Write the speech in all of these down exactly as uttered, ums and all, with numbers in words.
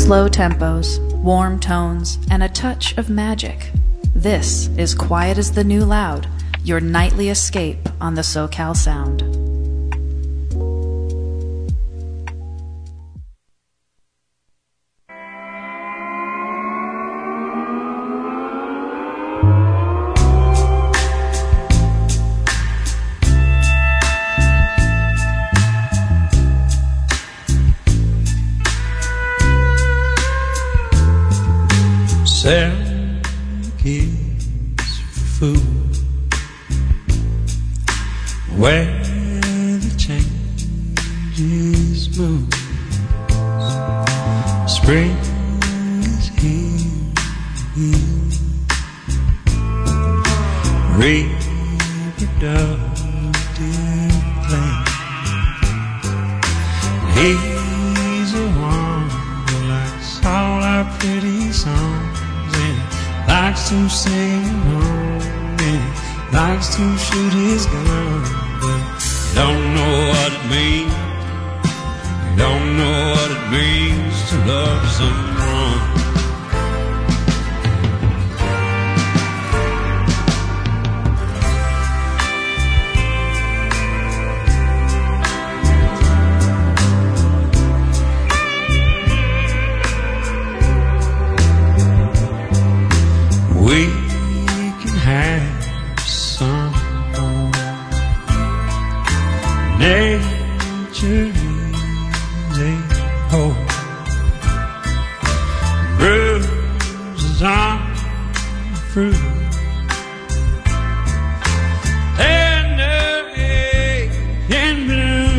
Slow tempos, warm tones, and a touch of magic. This is Quiet as the New Loud, your nightly escape on the SoCal Sound. Seven kids for food, where the changes move. Spring is here, reproductive plan. He's a one who likes all our pretty songs, likes to sing along, and he likes to shoot his gun, but he don't know what it means. He don't know what it means to love someone. We can have some fun. Nature is a whole. Bruises on the fruit. Tender and blue.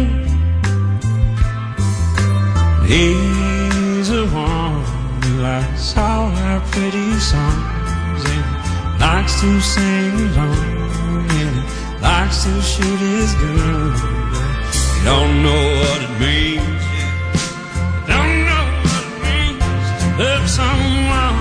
He's the one who likes all our pretty songs, likes to sing along, and he likes to shoot his gun, but he don't know what it means. He don't know what it means to love someone.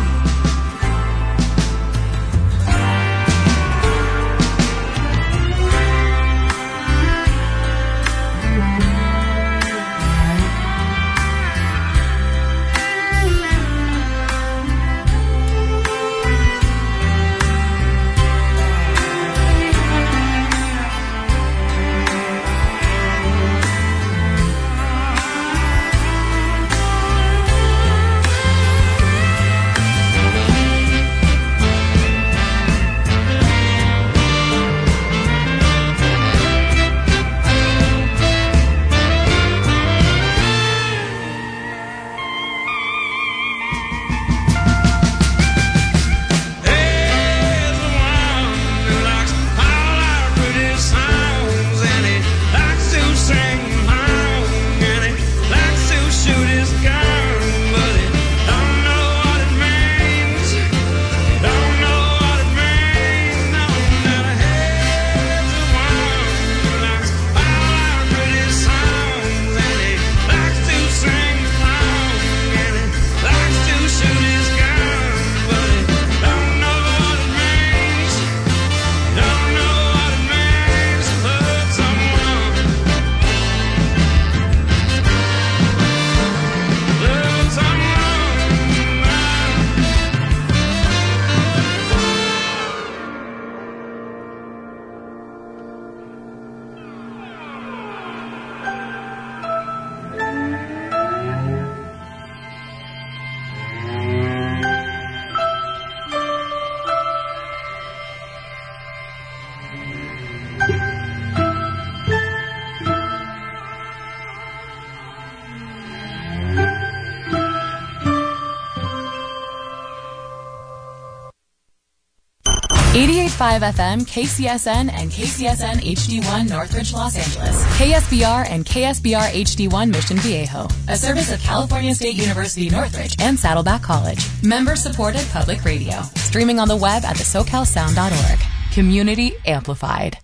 eighty-eight point five F M, K C S N, and K C S N H D one Northridge, Los Angeles. K S B R and K S B R H D one Mission Viejo. A service of California State University Northridge and Saddleback College. Member-supported public radio. Streaming on the web at the socal sound dot org. Community amplified.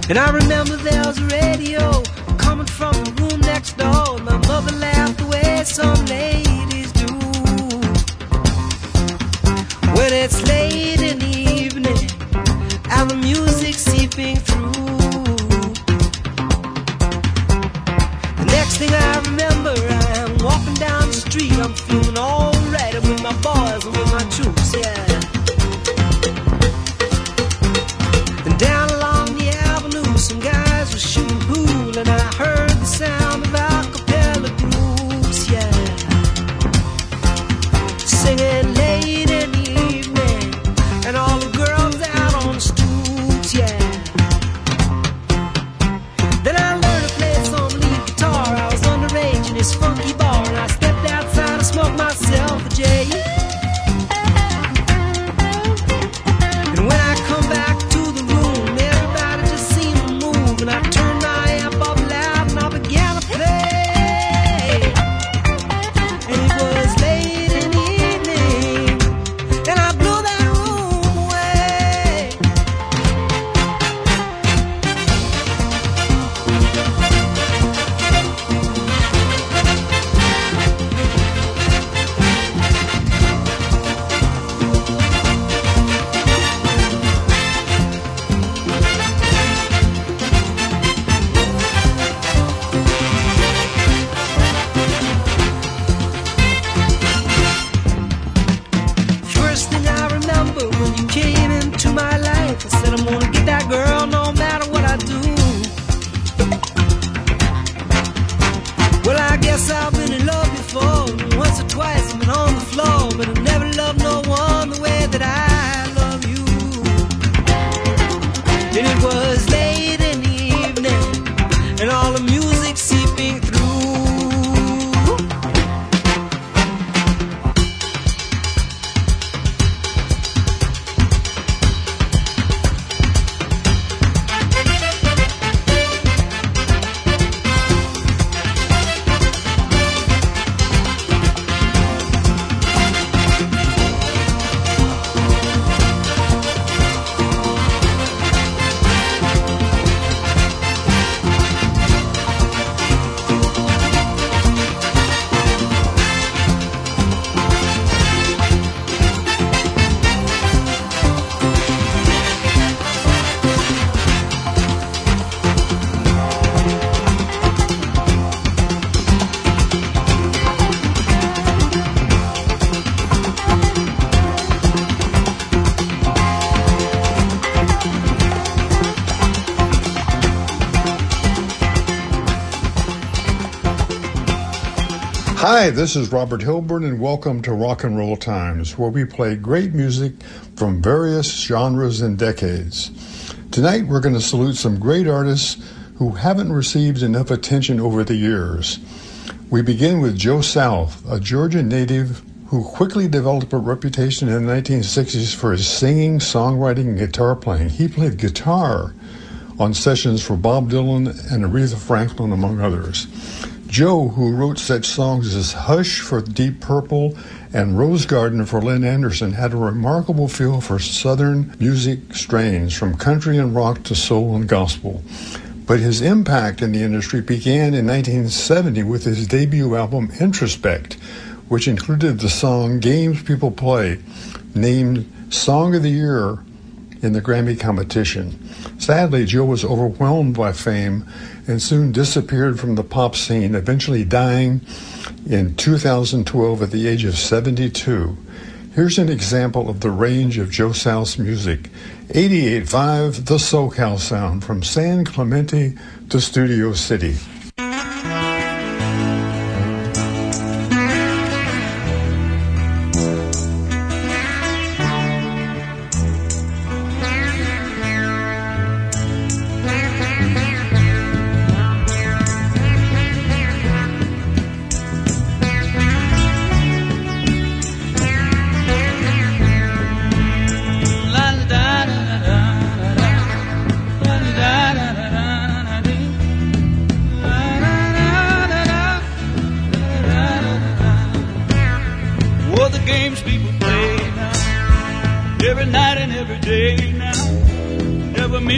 And I remember there was a radio coming from the room next door. My mother laughed the way some ladies do. When it's late in the evening and the music seeping through, the next thing I remember, I'm walking down the street. I'm feeling alright. I'm with my boys and with my troops, yeah. And down along the avenue, some guys were shooting pool, and I heard the sound of a cappella groups, yeah, singing late in the evening, and all the girls out on the stoops, yeah. Then I learned to play some lead guitar. I was underage in this funky bar, and I stepped outside to smoke myself a J. And when I come back to the room, everybody just seemed to move, and I turned my amp up loud and I began to play. And it was late in the evening, and I blew that room away. First thing I remember when you came into my life, I said I'm gonna get that girl no matter what I do. Well, I guess I've been in love before. Once or twice I've been on the floor, but I never loved no one the way that I love you. And it was late in the evening, and all the music seeping through. Hi, this is Robert Hilburn, and welcome to Rock and Roll Times, where we play great music from various genres and decades. Tonight, we're going to salute some great artists who haven't received enough attention over the years. We begin with Joe South, a Georgia native who quickly developed a reputation in the nineteen sixties for his singing, songwriting, and guitar playing. He played guitar on sessions for Bob Dylan and Aretha Franklin, among others. Joe, who wrote such songs as Hush for Deep Purple and Rose Garden for Lynn Anderson, had a remarkable feel for Southern music strains from country and rock to soul and gospel. But his impact in the industry began in nineteen seventy with his debut album Introspect, which included the song Games People Play, named Song of the Year in the Grammy competition. Sadly, Joe was overwhelmed by fame and soon disappeared from the pop scene, eventually dying in two thousand twelve at the age of seventy-two. Here's an example of the range of Joe South's music. eighty-eight point five The SoCal Sound, from San Clemente to Studio City. La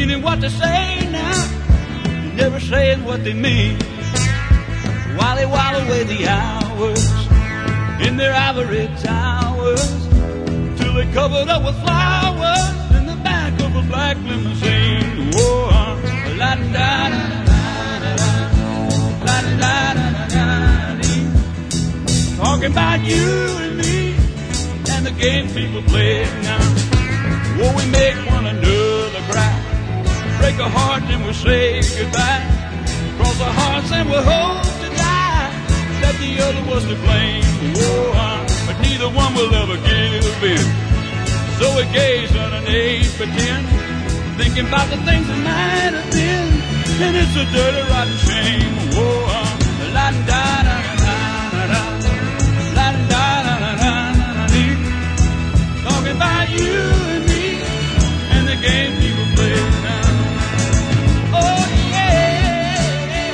meaning what they say now, never saying what they mean. While they while away the hours in their ivory towers, till they covered up with flowers in the back of a black limousine. Whoa, la da da da da da da da da da. Talking about you and me and the game people play now. Whoa, we make one another cry, break a heart and we say goodbye, cross our hearts and we hope to die that the other was to blame. Whoa, uh, but neither one will ever give in. So we gaze underneath, pretend, thinking about the things that might have been, and it's a dirty, rotten shame. Whoa, uh, la da da da da da, la da da da da da. Talking about you and me and the game people play now. Oh yeah,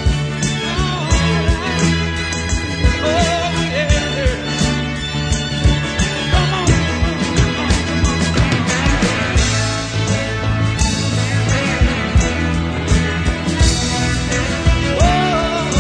oh, oh yeah. Come on, come on, come on, oh,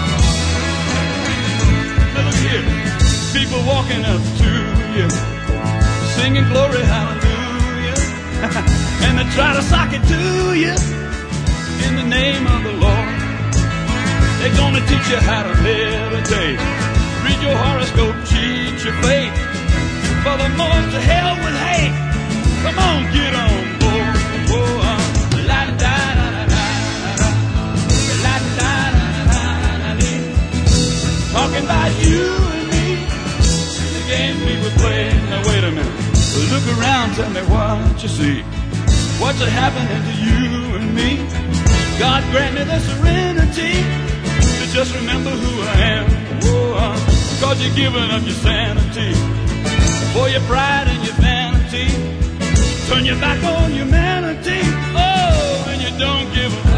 now look here, people walking up to you, singing glory, hallelujah, and they try to sock it to you in the name of the Lord. They're gonna teach you how to meditate, read your horoscope, cheat your fate, for the most to hell with hate. Come on, get on board. Whoa, uh, la da da da da da, la da da da da da. Talking about you and me, the game people play. Now wait a minute, look around, tell me what you see. What's happening to you and me? God grant me the serenity to just remember who I am. Whoa, uh, cause you're giving up your sanity for your pride and your vanity. Turn your back on humanity. Oh, and you don't give a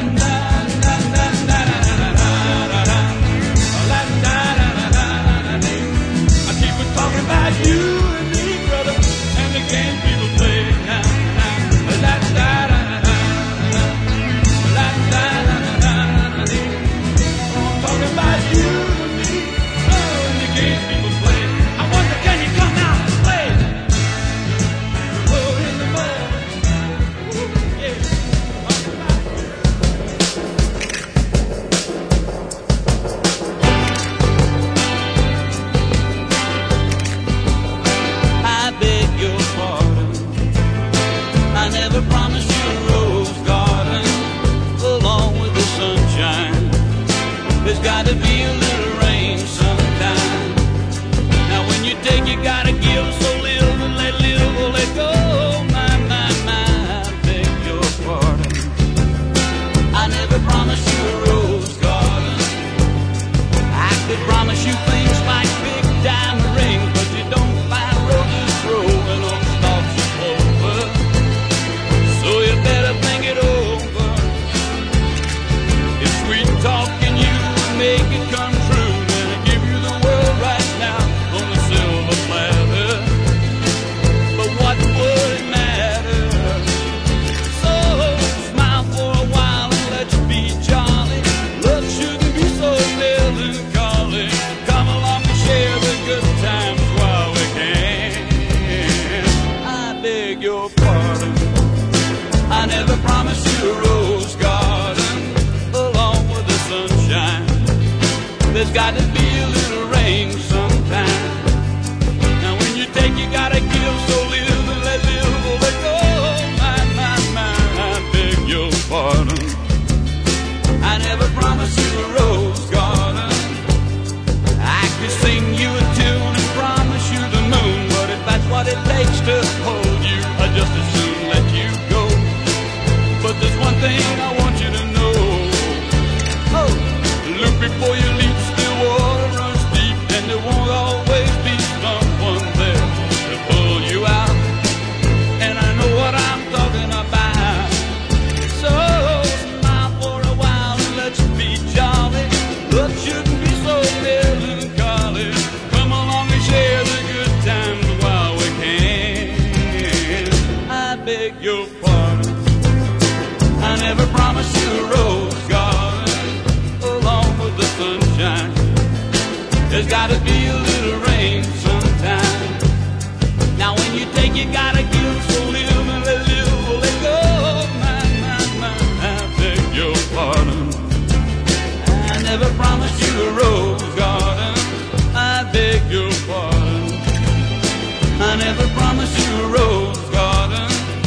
I keep on talking about you and me, brother, and the game people play now. La da da da da, la da da da da. I'm talking about you and me, oh, and the game people play. I wonder, can you come out and play? Oh, in the mud, yeah. I beg your pardon, I never promised you a rose garden along with the sunshine. There's gotta be a little rain sometime. Now when you take, you gotta give, so live and let live or let go. My, my, my, I beg your pardon, I never promised you a rose garden. I could promise you things like big diamond rings, but you don't find roses growing on stalks of clover. So you better think it over. If sweet talking you would make it come true, then I give you the world right now on a silver platter. But what would it matter? So smile for a while and let's be jolly. Love shouldn't be so melancholy. Come along and share the good times while we can. I beg your pardon, I never promised you a rose garden along with the sunshine. There's got to be a little rain sometime. Now when you take, you gotta give, so live and let live or let go. My, my, my, I beg your pardon, I never promised you a rose garden. I could sing you a tune and promise you the moon, but if that's what it takes to hold you, I'd just as soon let you go. But there's one thing I want you to know. Oh, look before you leap, still water runs deep, and the gotta be a little rain sometime. Now when you take, you gotta give, so live and let live or let go. My, my, my, I beg your pardon. I never promised you a rose garden. I beg your pardon. I never promised you a rose garden.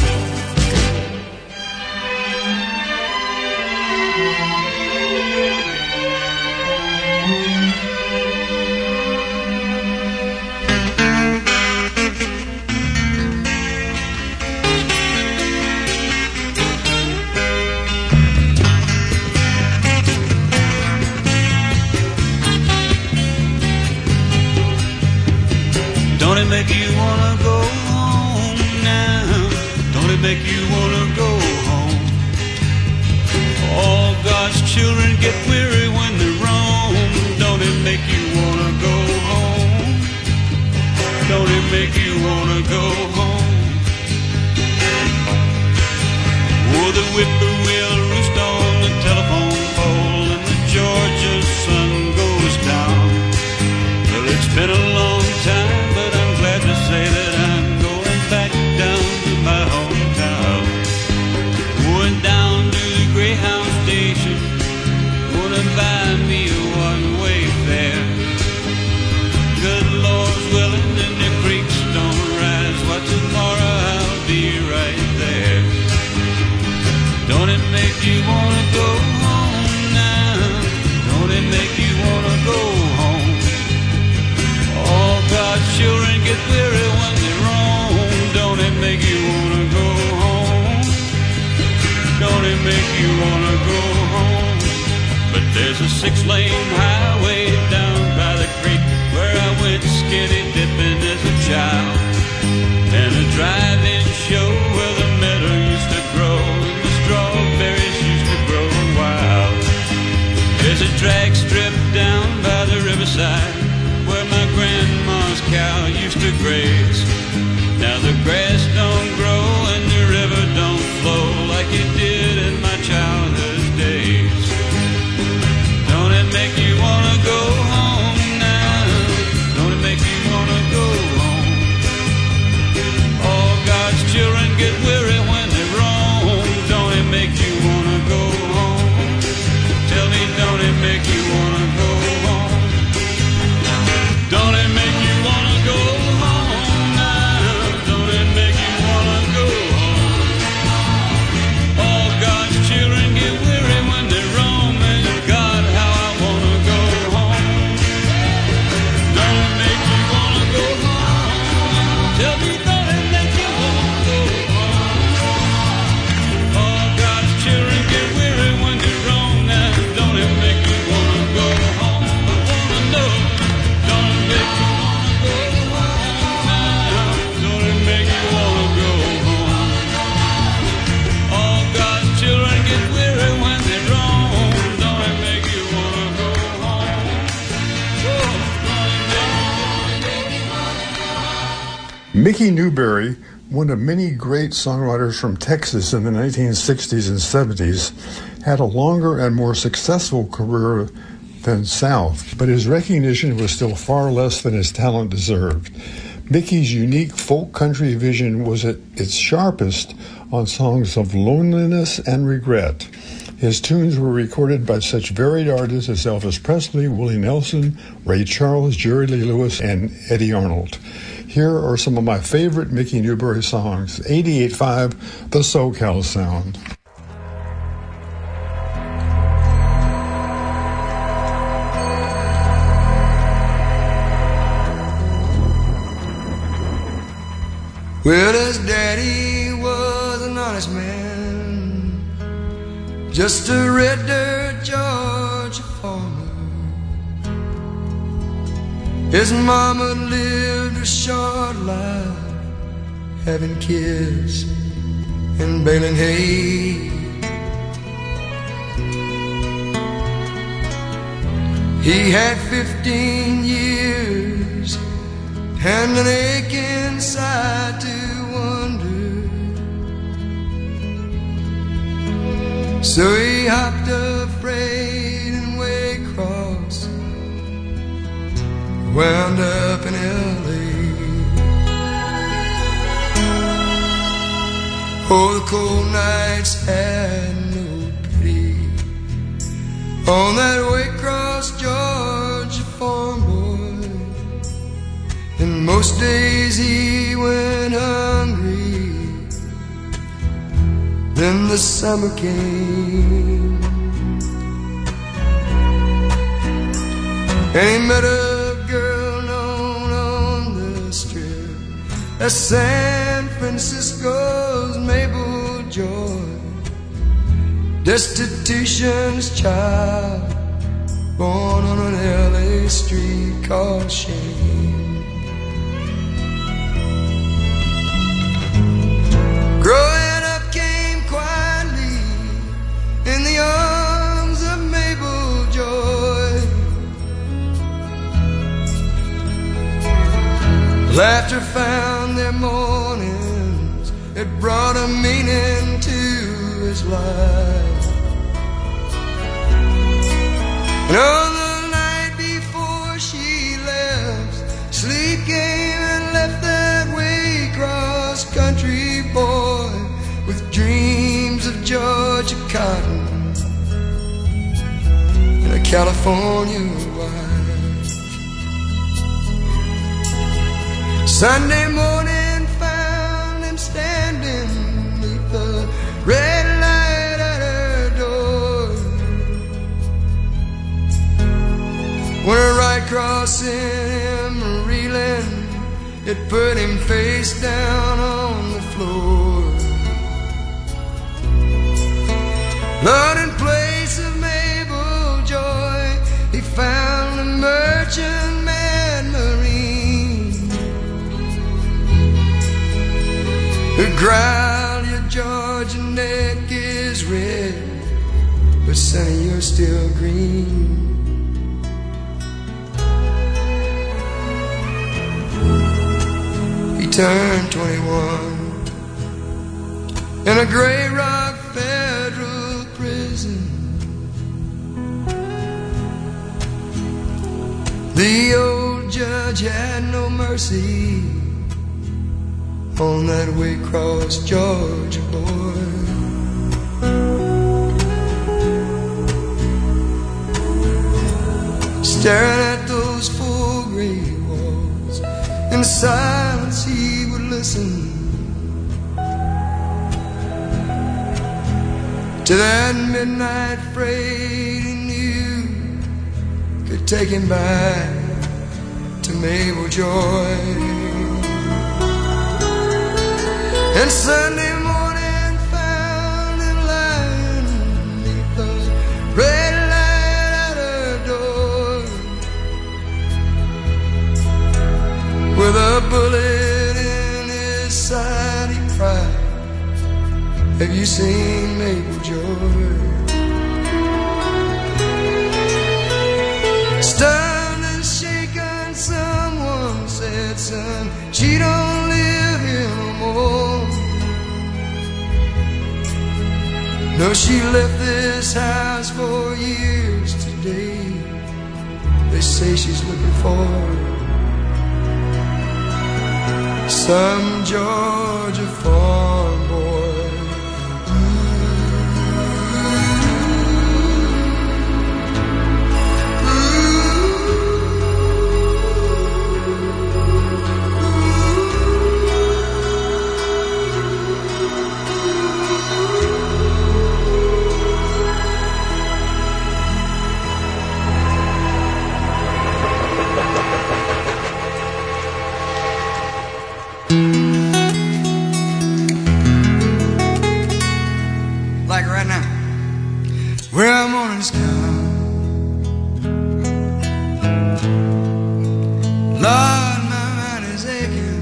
Don't it make you wanna go home now? Don't it make you wanna go home? All God's children get weary when they roam. Don't it make you wanna go home? Don't it make you wanna go home? Oh, the whippoorwill roost on the telephone pole and the Georgia sun goes down. Well, it's been a long time, but I'm glad to say that I'm going back down to my hometown. Going down to the Greyhound station, gonna buy me a one-way fare. Good Lord's willing and the creeks don't rise, why tomorrow I'll be right there. Don't it make you wanna go home now? Don't it make you wanna go home? All God's children get weary when they roam. Don't it make you wanna go home? Don't it make you wanna go home? But there's a six-lane highway down by the creek where I went skinny dipping as a child, and a drive-in show where the meadow used to grow and the strawberries used to grow wild. There's a drag strip down by the riverside where my grandma's cow used to graze. Now the grass don't grow and the river don't flow like it did in my childhood days. Don't it make you wanna go home now? Don't it make you wanna go home? All God's children get weary when they roam. Don't it make you wanna go home? Tell me, don't it make you wanna go home? Don't it make you wanna go home now? Don't it make you wanna go home? All God's children get weary when they roam, and God, how I wanna go home. Don't it make you wanna go home? Tell me, don't it make you wanna go home? All God's children get weary when they roam now. Don't it make you wanna go home? I wanna know. Don't it make you wanna go home now? Don't it make you wanna go home? All God's children get weary when they roam. Don't it make you wanna go home? Oh, don't it make you wanna go home? Mickey Newbury, one of many great songwriters from Texas in the nineteen sixties and seventies, had a longer and more successful career than South, but his recognition was still far less than his talent deserved. Mickey's unique folk country vision was at its sharpest on songs of loneliness and regret. His tunes were recorded by such varied artists as Elvis Presley, Willie Nelson, Ray Charles, Jerry Lee Lewis, and Eddie Arnold. Here are some of my favorite Mickey Newbury songs. eighty-eight point five, The SoCal Sound. Well, his daddy was an honest man, just a red dirt Georgia farmer. His mama lived a short life, having kids and baling hay. He had fifteen years and an ache inside to wonder. So he hopped a freight and way across wound up in L A. Oh, the cold nights had no pity on that Waycross, Georgia farm boy. And most days he went hungry. Then the summer came, and he met a girl known on the strip as San Francisco's Mabel Joy, destitution's child, born on an L A street called Shame. Growing up came quietly in the arms of Mabel Joy. Laughter found their mornings, it brought a meaning to his life. And on the night before she left, sleep came and left that Waycross country boy with dreams of Georgia cotton and a California wife. Sunday morning found him standing beneath the red light at her door, when a right cross in him reeling, it put him face down on the floor. Lord, in place of Mabel Joy, he found a merchantman marine who growled, your Georgia neck is red, but sonny, you're still green. He turned twenty-one in a Grey Rock federal prison. The old judge had no mercy on that Waycross, Georgia boy. Staring at those full gray walls, in silence he would listen to that midnight freight he knew could take him back to Mabel Joy. And Sunday morning found him lying beneath the red light at her door, with a bullet in his side. He cried, have you seen Mabel Joy? Stunned and shaken, someone said, son, she don't live here no more. No, she left this house for years today. They say she's looking for some Georgia farm boy. Like right now, well, morning's come, Lord, my mind is aching.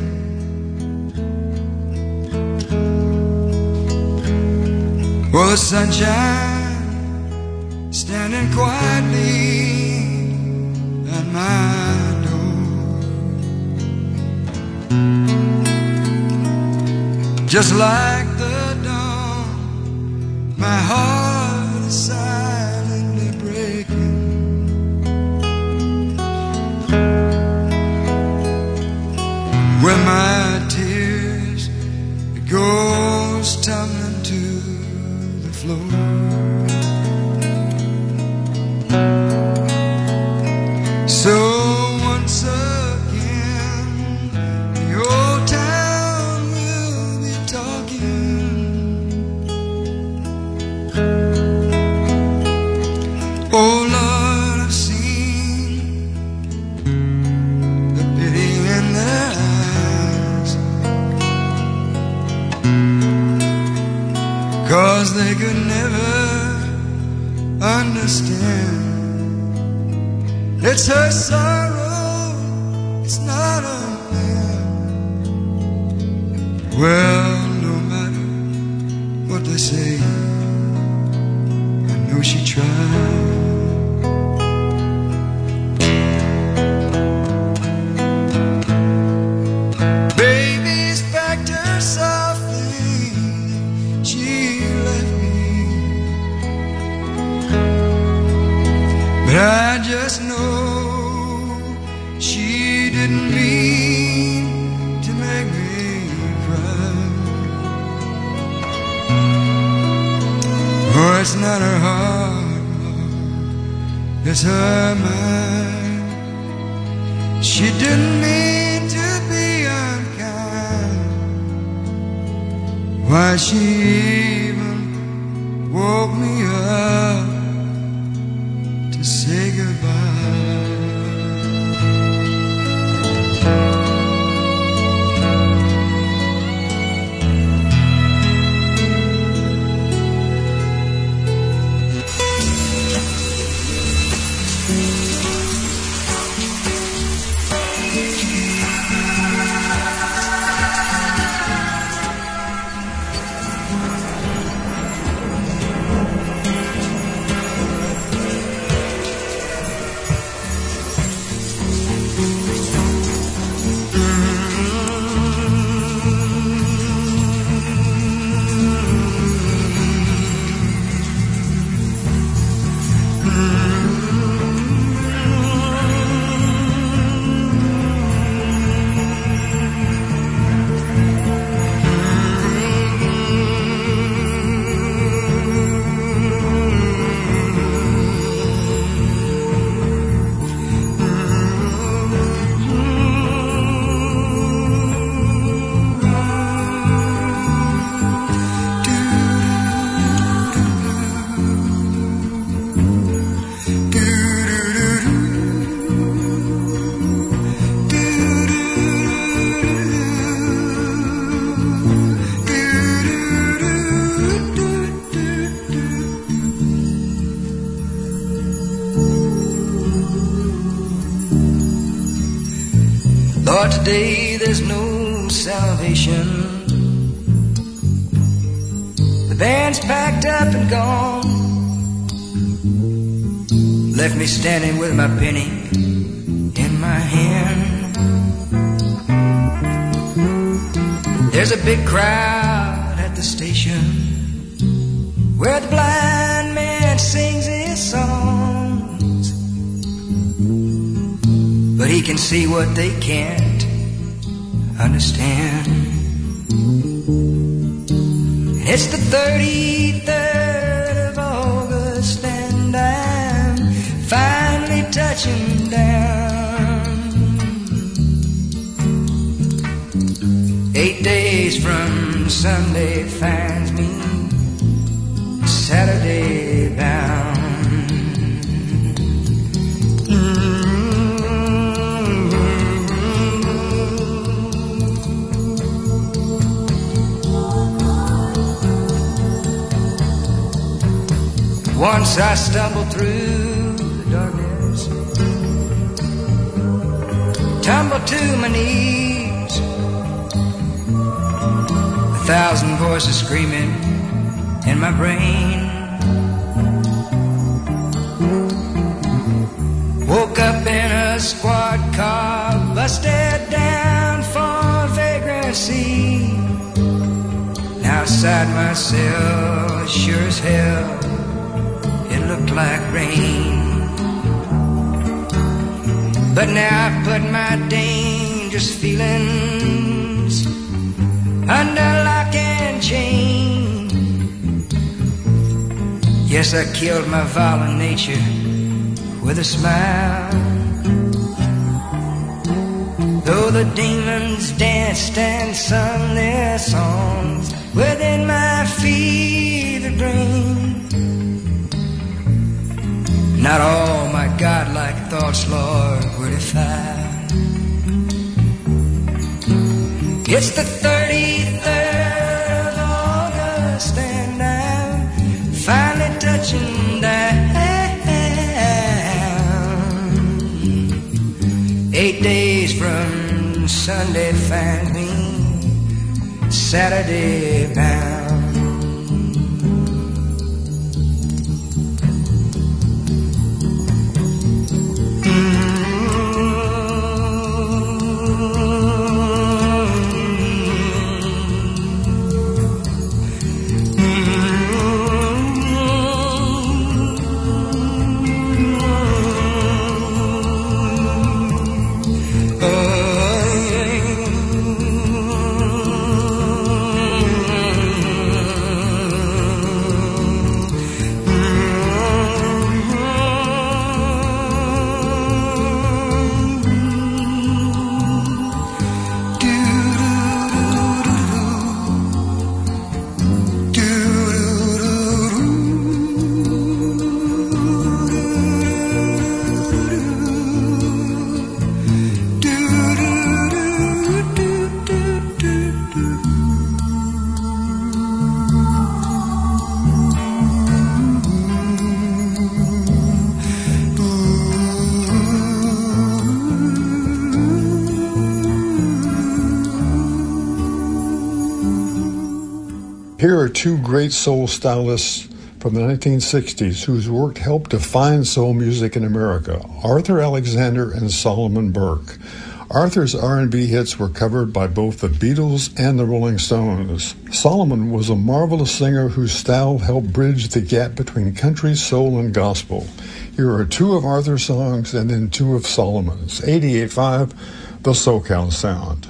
Well, the sunshine standing quietly at my door, just like the dawn, my heart is silently breaking. So once again, the old town will be talking. Oh Lord, I've seen the pity in their eyes, 'cause they could never understand. It's her sorrow, it's not a man. Well, no matter what they say, I know she tried. Baby's packed her softly, she left me, but I just know she didn't mean to make me cry. Oh, it's not her heart, it's her mind. She didn't mean to be unkind. Why, she even woke me up to say goodbye. Lord, today there's no salvation. The band's packed up and gone, left me standing with my penny in my hand. There's a big crowd at the station where the blind man sings his songs, but he can see what they can't understand. It's the thirty-third of August and I'm finally touching down. Eight days from Sunday finds me Saturday bound. Once I stumbled through the darkness, tumbled to my knees, a thousand voices screaming in my brain. Woke up in a squad car, busted down for vagrancy. Now outside my cell, sure as hell looked like rain. But now I put my dangerous feelings under lock and chain. Yes, I killed my violent nature with a smile. Though the demons danced and sung their songs within my fevered brain, not all my godlike thoughts, Lord, were defied. It's the thirty-third of August and I'm finally touching down. Eight days from Sunday find me Saturday bound. Here are two great soul stylists from the nineteen sixties whose work helped define soul music in America, Arthur Alexander and Solomon Burke. Arthur's R and B hits were covered by both the Beatles and the Rolling Stones. Solomon was a marvelous singer whose style helped bridge the gap between country, soul, and gospel. Here are two of Arthur's songs and then two of Solomon's. eighty-eight point five, The SoCal Sound.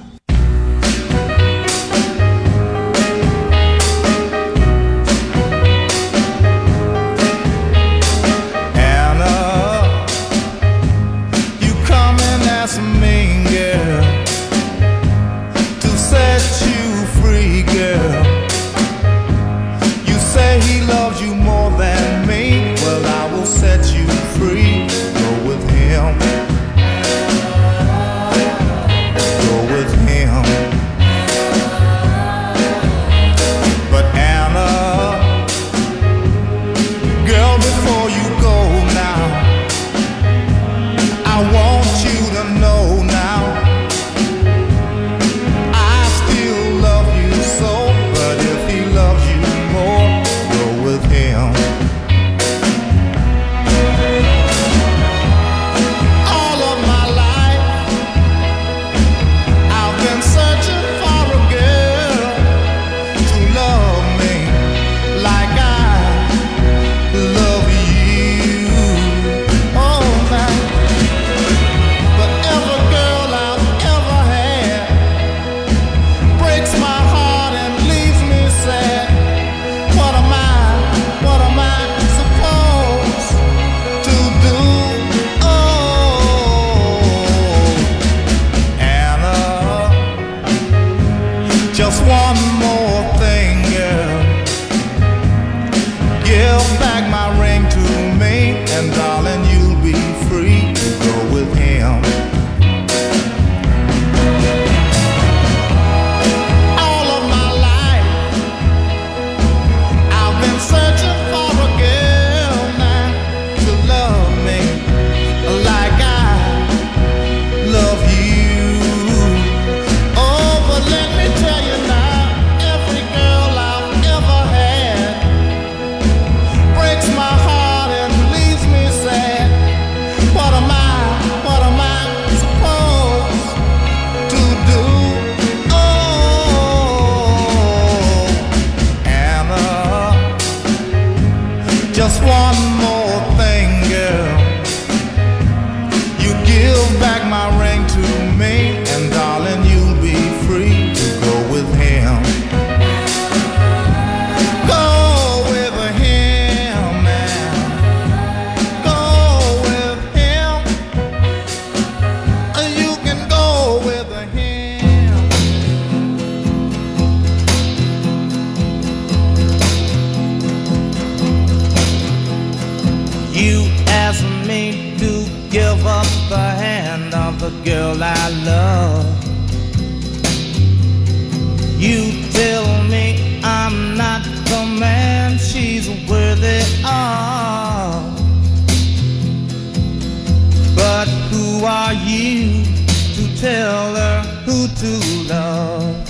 Go with him. You ask me to give up the hand of the girl I love. You tell me I'm not the man she's worthy of. But who are you to tell her who to love?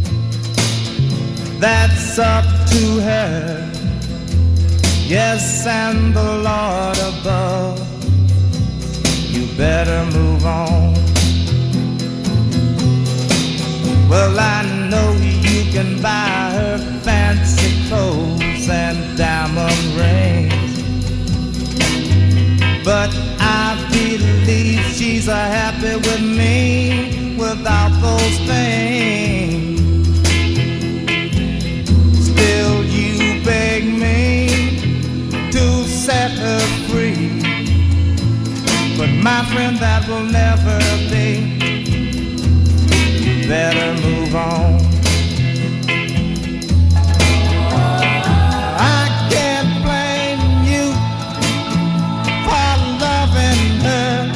That's up to her. Yes, and the Lord above. You better move on. Well, I know you can buy her fancy clothes and diamond rings, but I believe she's a happy with me without those things. Still you beg me to set her free, but my friend, that will never be. You better move on. I can't blame you for loving her,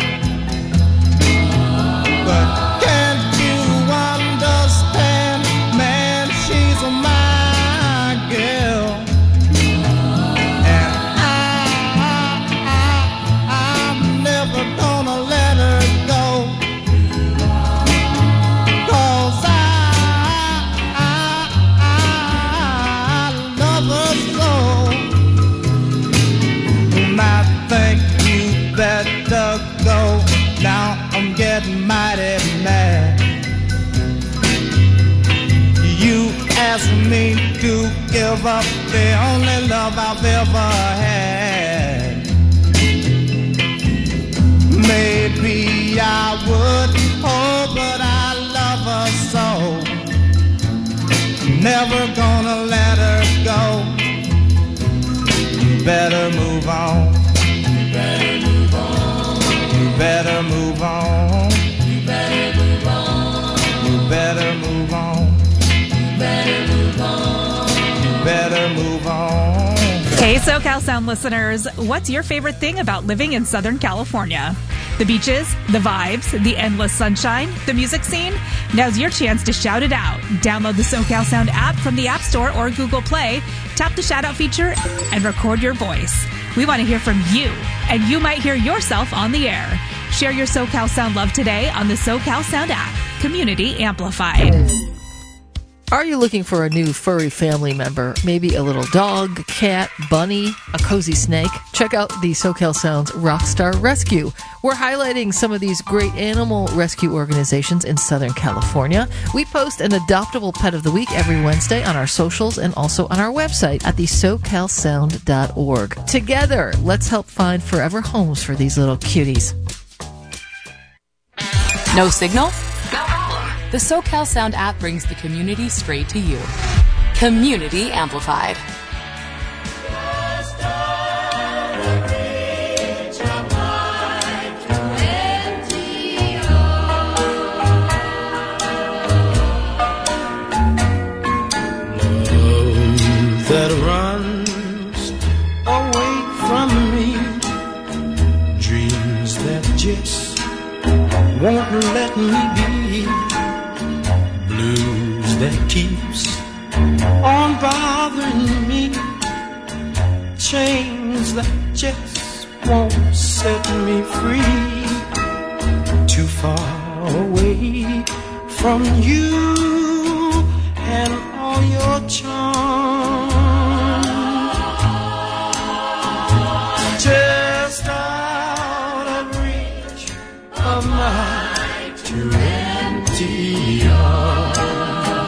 but can't you understand, man, she's my girl, and I, I, I'm never gonna let her go, 'cause I, I, I love her so. And I think you better go. Now I'm getting mighty mad. You asked me to give up the only love I've ever had. Maybe I would, oh, but I love her so. Never gonna let her go. You better move on. You better move on. You better move on. You better move on. You better move on. You better move on. You better move on. Hey, SoCal Sound listeners, what's your favorite thing about living in Southern California? The beaches, the vibes, the endless sunshine, the music scene? Now's your chance to shout it out. Download the SoCal Sound app from the App Store or Google Play, tap the shout out feature, and record your voice. We want to hear from you, and you might hear yourself on the air. Share your SoCal Sound love today on the SoCal Sound app. Community amplified. Are you looking for a new furry family member? Maybe a little dog, cat, bunny, a cozy snake? Check out the SoCal Sound's Rockstar Rescue. We're highlighting some of these great animal rescue organizations in Southern California. We post an adoptable pet of the week every Wednesday on our socials and also on our website at the socal sound dot org. Together, let's help find forever homes for these little cuties. No signal? No problem. The SoCal Sound app brings the community straight to you. Community amplified. That runs away from me, dreams that just won't let me be, blues that keeps on bothering me, chains that just won't set me free, too far away from you and all your charms. Just out of reach of my too empty arms.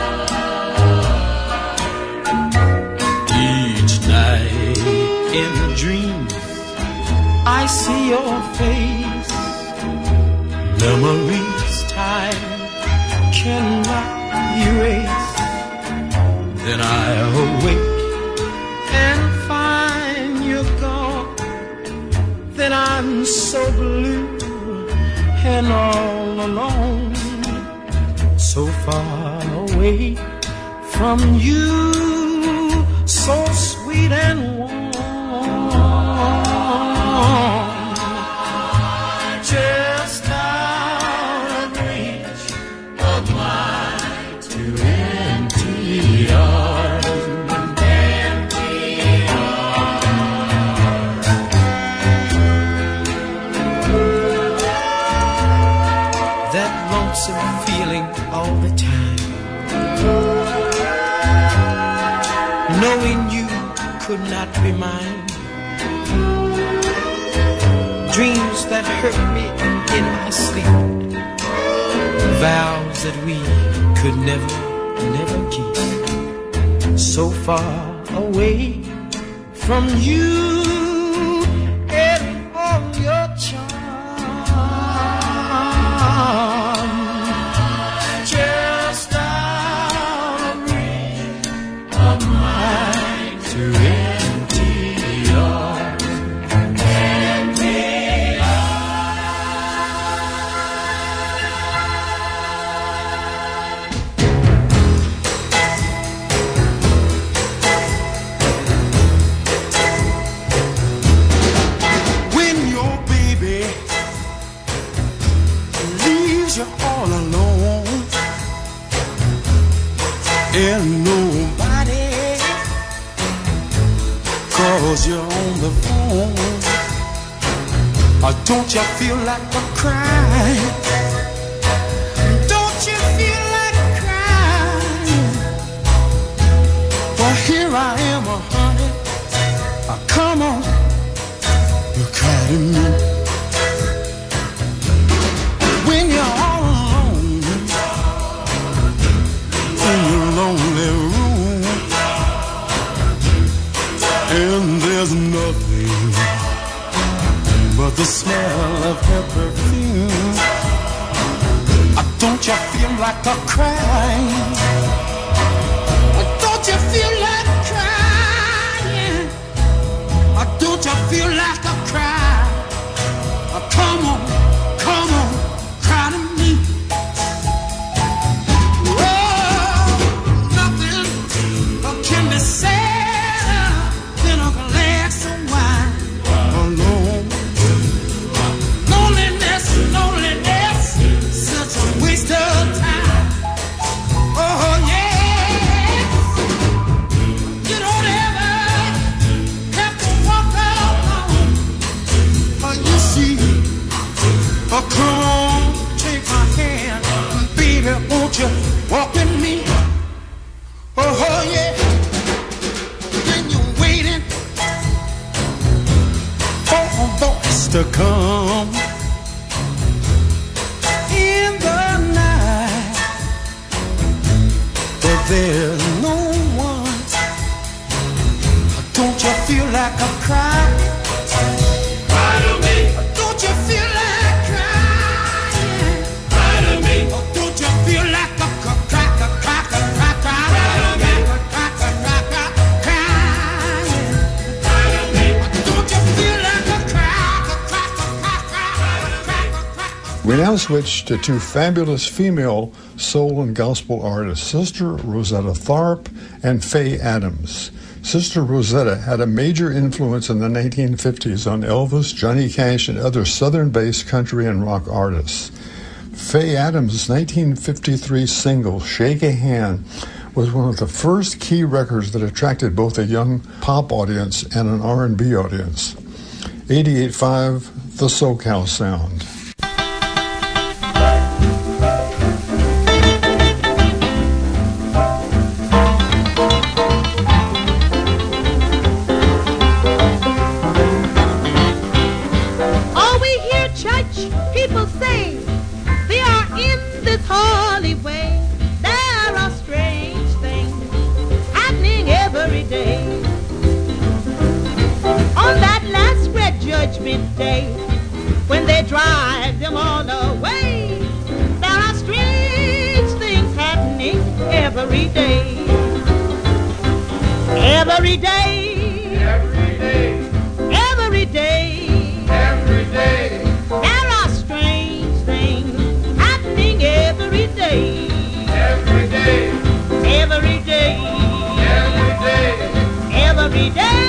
Each night in dreams I see your face, memories time cannot erase. Then I awake and find you're gone. Then I'm so blue and all alone, so far away from you, so sweet and warm. knowing you could not be mine. Dreams that hurt me in my sleep, vows that we could never, never keep. So far away from you and all your charm, just out of reach of mine to empty yours, empty all alone and nobody calls you on the phone. Or don't you feel like a crying? Don't you feel like crying? Well, here I am, oh, honey. Oh, come on, you cry to me. When you're all alone in your lonely room, and there's nothing but the smell of her perfume, don't you feel like a crying? Don't you feel like crying? Don't you feel like a cry? Come on, come on. Come on, take my hand, baby, won't you walk with me? Oh, oh yeah. Then you're waiting for a voice to come in the night, but there's no one. Don't you feel like a cry? Cry to me. Don't you feel like We now switch to two fabulous female soul and gospel artists, Sister Rosetta Tharpe and Faye Adams. Sister Rosetta had a major influence in the nineteen fifties on Elvis, Johnny Cash, and other southern-based country and rock artists. Faye Adams' nineteen fifty-three single, Shake a Hand, was one of the first key records that attracted both a young pop audience and an R and B audience. eighty-eight point five, The SoCal Sound. Day, when they drive them all away, there are strange things happening every day. Every day, every day, every day, every day. There are strange things happening every day. Every day, every day, every day, every day.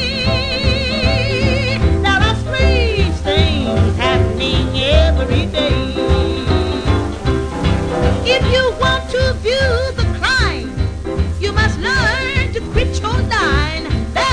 Every day. If you want to view the crime, you must learn to quit your line.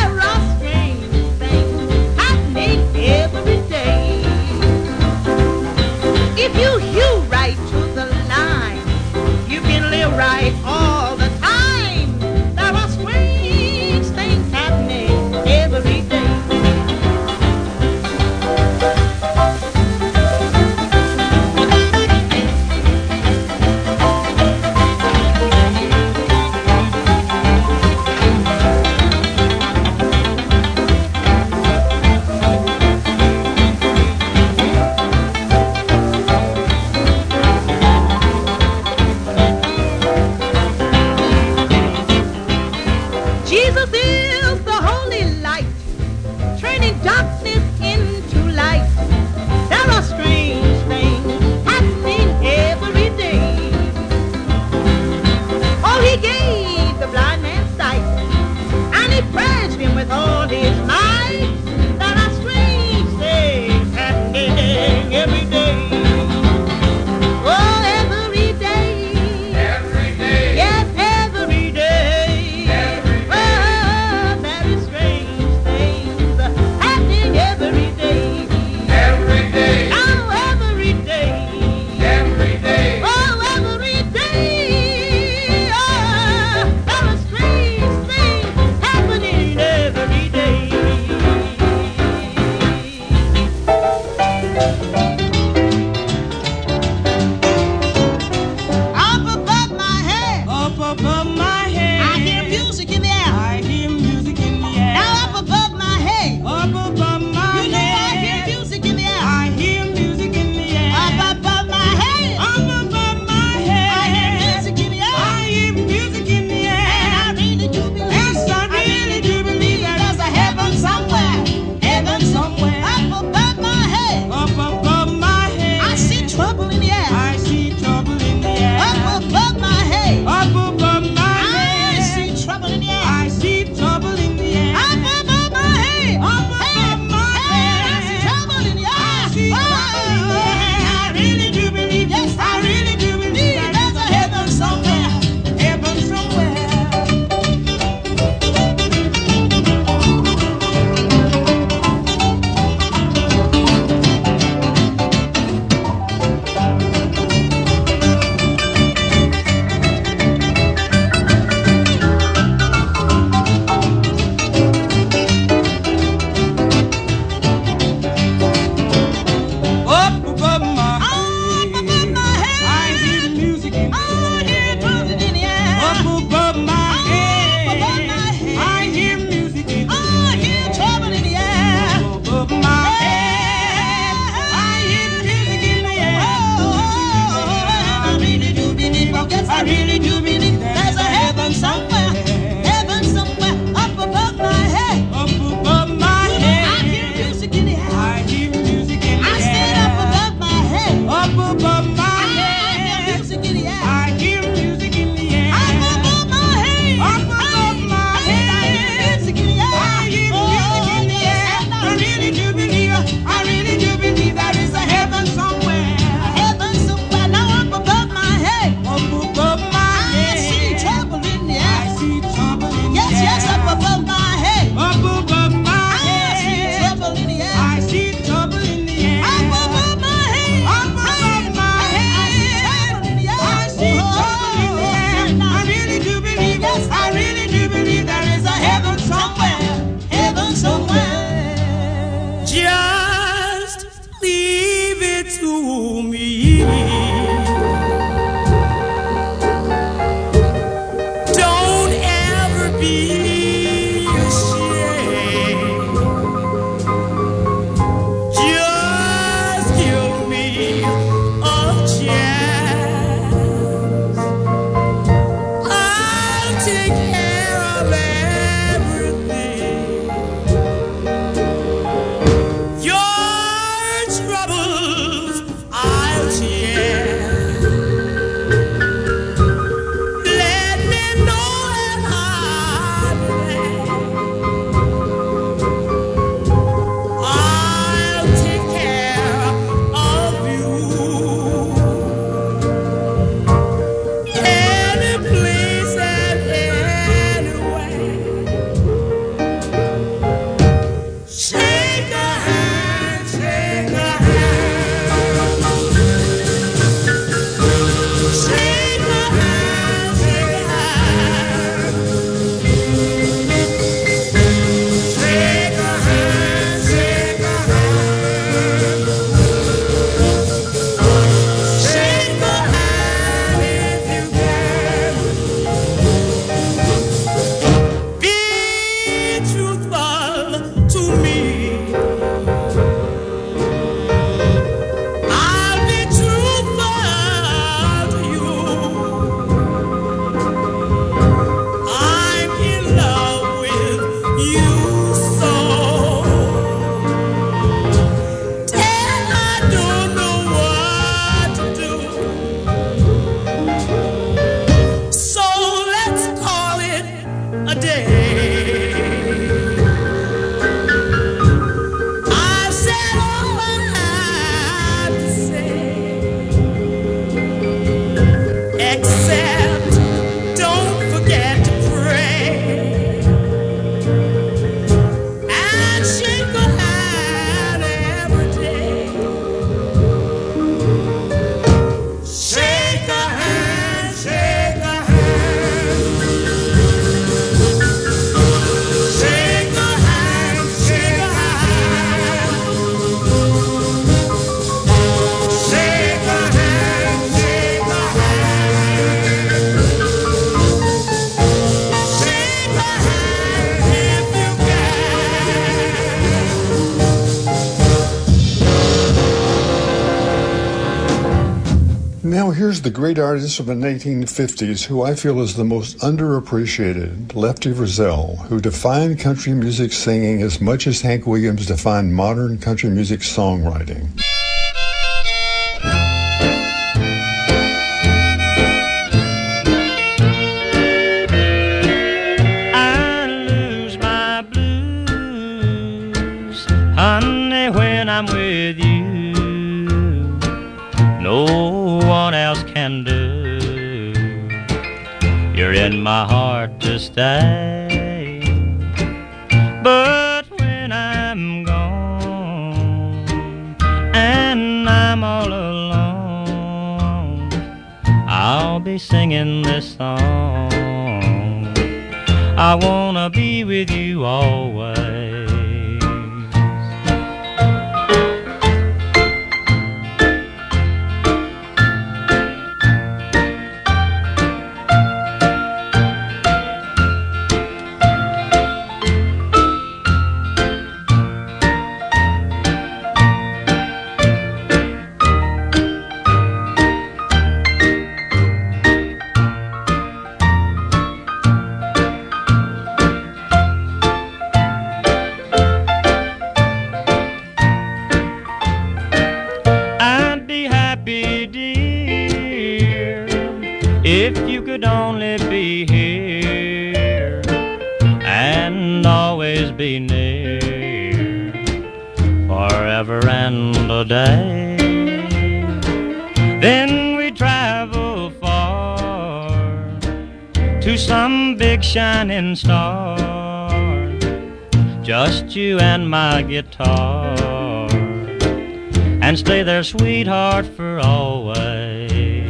shake a hand every day. Shake a hand, shake a hand. Shake a hand, shake a hand. Shake a hand, shake a hand. Shake a hand if you Now here's the great artist of the nineteen fifties who I feel is the most underappreciated, Lefty Frizzell, who defined country music singing as much as Hank Williams defined modern country music songwriting. I lose my blues, honey, when I'm with you. No one else can do. You're in my heart to stay. But when I'm gone and I'm all alone, I'll be singing this song. I wanna be with you always. I'd be happy, dear, if you could only be here and always be near, forever and a day. Then we travel far to some big shining star, just you and my guitar, and stay there, sweetheart, for always.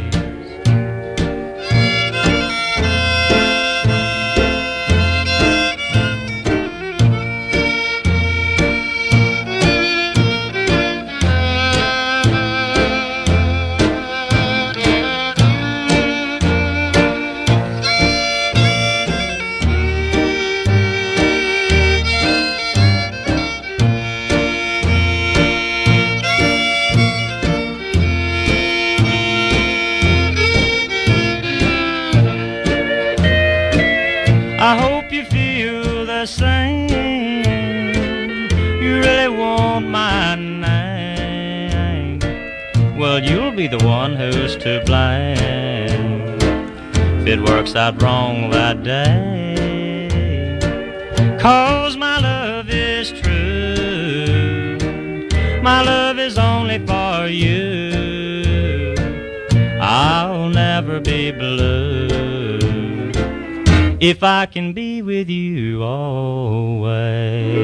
I hope you feel the same. You really want my name. Well, you'll be the one who's to blame if it works out wrong that day. 'Cause my love is true. My love is only for you. I'll never be blue if I can be with you always.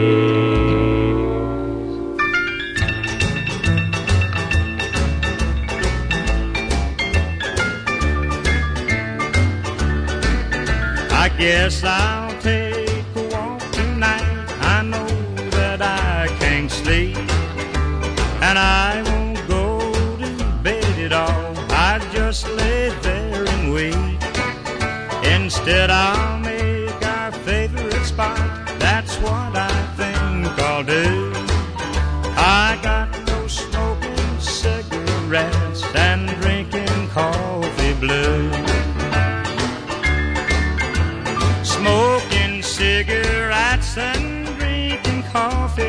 I guess I'll take a walk tonight. I know that I can't sleep, and I won't go to bed at all. I just lay there and wait. Instead I'll make our favorite spot. That's what I think I'll do. I got no smoking cigarettes and drinking coffee blue. Smoking cigarettes and drinking coffee